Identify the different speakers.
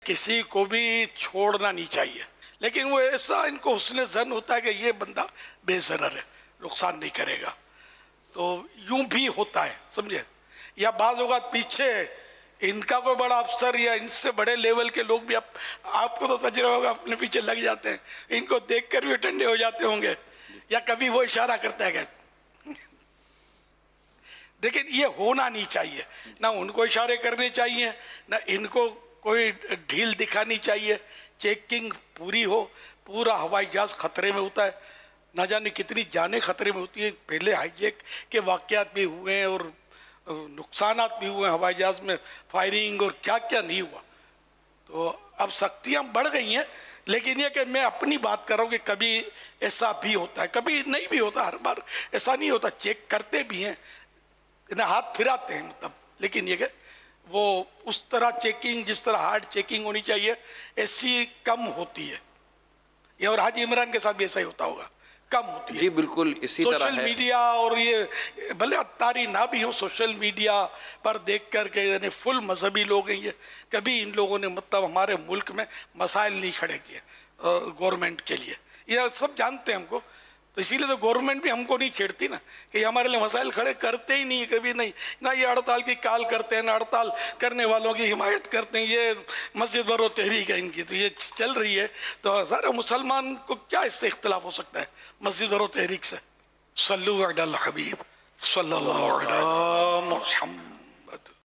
Speaker 1: کسی کو بھی چھوڑنا نہیں چاہیے، لیکن وہ ایسا ان کو حسن ظن ہوتا ہے کہ یہ بندہ بے ضرر ہے، نقصان نہیں کرے گا، تو یوں بھی ہوتا ہے، سمجھے؟ یا بعض اوقات پیچھے ان کا کوئی بڑا افسر یا ان سے بڑے لیول کے لوگ بھی، آپ کو تو تجربہ ہوگا، اپنے پیچھے لگ جاتے ہیں، ان کو دیکھ کر بھی ٹھنڈے ہو جاتے ہوں گے، یا کبھی وہ اشارہ کرتا ہے کہ لیکن یہ ہونا نہیں چاہیے، نہ ان کو اشارے کرنے چاہیے، نہ ان کو کوئی ڈھیل دکھانی چاہیے، چیکنگ پوری ہو، پورا ہوائی جہاز خطرے میں ہوتا ہے، نہ جانے کتنی جانیں خطرے میں ہوتی ہیں، پہلے ہائی جیک کے واقعات بھی ہوئے ہیں اور نقصانات بھی ہوئے ہیں، ہوائی جہاز میں فائرنگ اور کیا کیا نہیں ہوا، تو اب سختیاں بڑھ گئی ہیں، لیکن یہ کہ میں اپنی بات کر رہا ہوں کہ کبھی ایسا بھی ہوتا ہے، کبھی نہیں بھی ہوتا، ہر بار ایسا نہیں ہوتا، چیک کرتے بھی ہیں، ہاتھ پھراتے ہیں مطلب، لیکن یہ کہ وہ اس طرح چیکنگ جس طرح ہارڈ چیکنگ ہونی چاہیے ایسی کم ہوتی ہے، یہ اور حاجی عمران کے ساتھ بھی ایسا ہی ہوتا ہوگا، کم ہوتی ہے
Speaker 2: جی بالکل اسی طرح
Speaker 1: سوشل
Speaker 2: ہے.
Speaker 1: میڈیا، اور یہ بھلے اتاری نہ بھی ہوں، سوشل میڈیا پر دیکھ کر کے یعنی فل مذہبی لوگ ہیں یہ، کبھی ان لوگوں نے مطلب ہمارے ملک میں مسائل نہیں کھڑے کیے گورنمنٹ کے لیے، یہ سب جانتے ہیں ہم کو، تو اسی لیے تو گورنمنٹ بھی ہم کو نہیں چھیڑتی نا، کہ یہ ہمارے لیے مسائل کھڑے کرتے ہی نہیں، کبھی نہیں، نہ یہ ہڑتال کی کال کرتے ہیں، نہ ہڑتال کرنے والوں کی حمایت کرتے ہیں، یہ مسجد برو تحریک ہے ان کی، تو یہ چل رہی ہے، تو سارے مسلمان کو کیا اس سے اختلاف ہو سکتا ہے مسجد برو تحریک سے؟ صلو علی الحبیب صلی اللہ علیہ محمد.